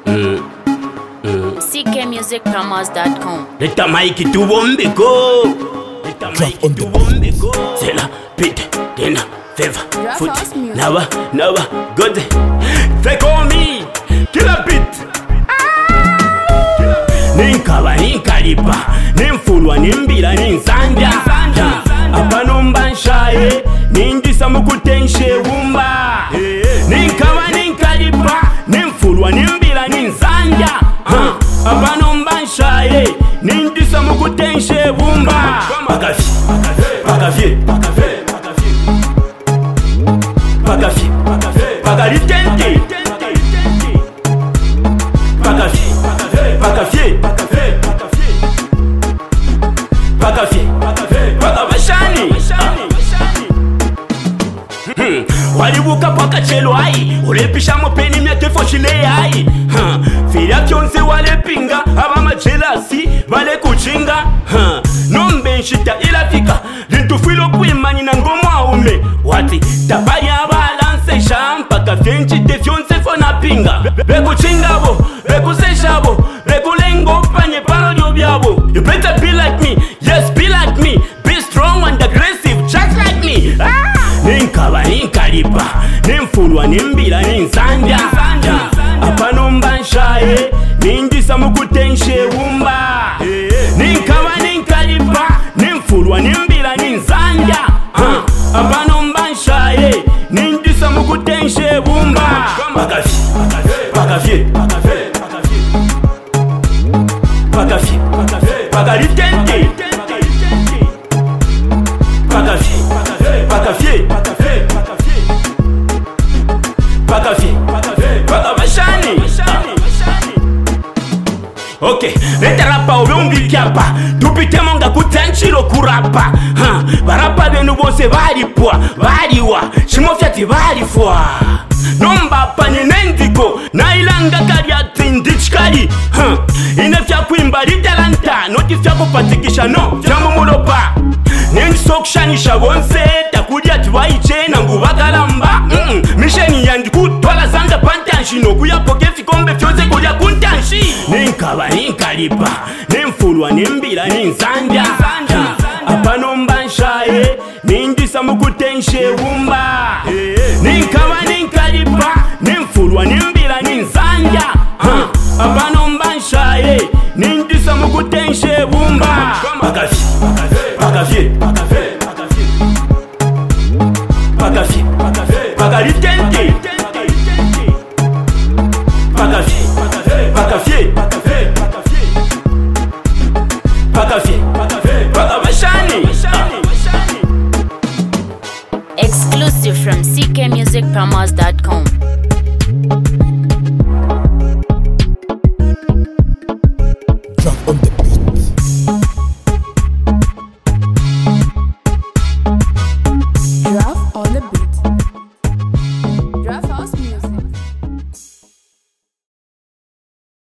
ckmusicpromos.com. Leta Mikey tu bombeko. Leta Mikey tu bombeko. C'est la pite, Dena, Feva, Foot, Nava, God. Fais comme qui la pite. Ninkaba ninkalipa, nimfulwa nimbila ninsanja. Apano mbanshaye, nindisa mukutenshe wumba. Ninkaba ninkalipa, nimfulwa nimbila ninsanja. Apano mbanshaye, nindisa mukutenshe wumba. Pakafie, pakalitente. Pakabashani. Walibuka paka chelo ai, ulepisha mopeni miatefo shile ai. Filia kyonse wale pinga, abama jelasi, wale kuchinga. Nombe nshita ilafika, lintufilo kuimani na ngomwa ume. Wati, tapaya balanse shampa, kafenchi defyonse fona pinga. Bekuchinga bo, bekusesha bo, bekulengo panye parodio biabo. You better be like me, yes be like me. Be strong and aggressive, just like me. Ninkaba ninkalipa, nimfulwa nimbila ninsanja. Apano mbanshaye, nindisa mukutenshe wumba. Ninkaba ninkalipa, nimfulwa nimbila ninsanja. Apano mbanshaye, nindisa mukutenshe wumba. Pakafie, pakalitente. Pakabashani. Okay, leta rapa ube umbikyapa. Tupite monga kutanchilo kurapa. Barapa benu bose baripwa, bariwa, shimofyati barifwa. Nomba panye nendiko, na ilanga kariati ndichikari. Inefya kuimba litalanta, noti fya kupatikisha no, fya mumulopa. Nendisokishanisha bonse, takulia tiwaiche na ngubagalamba. Misheni yandi kutwala zanga pantanshi, no kuyapoke fikombe fyonse kulia kuntanshi. Ninkaba ninkalipa, nimfulwa nimbila ninsanja. Apano mbanshaye, nindisa mukutenshe wumba. Ninkaba ninkalipa, nimfulwa nimbila ninsanja. Apano mbanshaye, nindisa mukutenshe wumba. Pakafie, pakalitente. Pakabashani. Exclusive from ckmusicpromos.com.